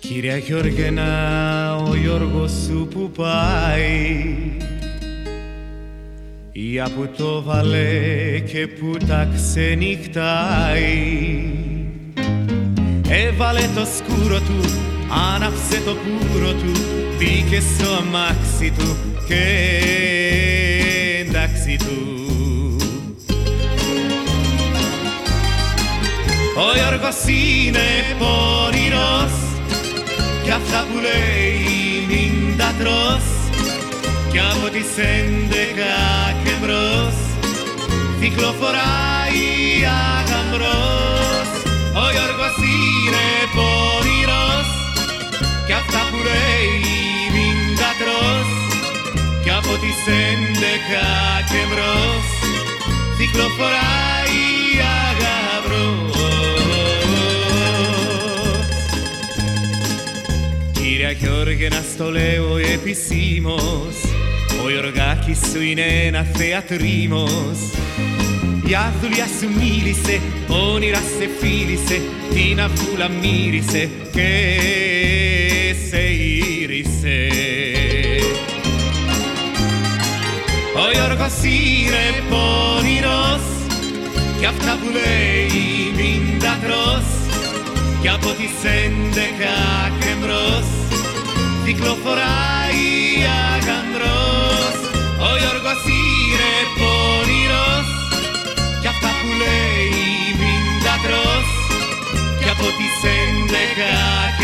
Κυρία Γιώργενα, ο Γιώργος σου που πάει ή από το βαλέ και που τα ξενυχτάει. Έβαλε το σκούρο του, άναψε το πουρο του, μπήκε στο αμάξι του και εντάξει του. Ο Γιώργος είναι πονηρός κι αυτά που λέει μην τα τρως, κι από τις 11 και μπρος κυκλοφοράει αγαμβρός. Ο Γιώργος είναι πονηρός κι αυτά που λέει μην τα τρως, κι από τις 11 και μπρος κυκλοφοράει αγαμβρός. Κυρία Γιώργενα, στο λέω επισήμως, ο Γιωργάκης σου είναι ένα θεατρίμος. Για δουλειά σου μίλησε, όνειρα σε φίλησε, την αυγούλα μύρισε και σε ήρυσε. Ο Γιώργος είναι πονηρός κι αυτά που λέει μην τα τρως, κι από τις 11 και μπρος κυκλοφοράει αγανδρός. Ο Γιώργος είναι πονηρός κι αυτά που λέει μην τα τρως, κι από τις 11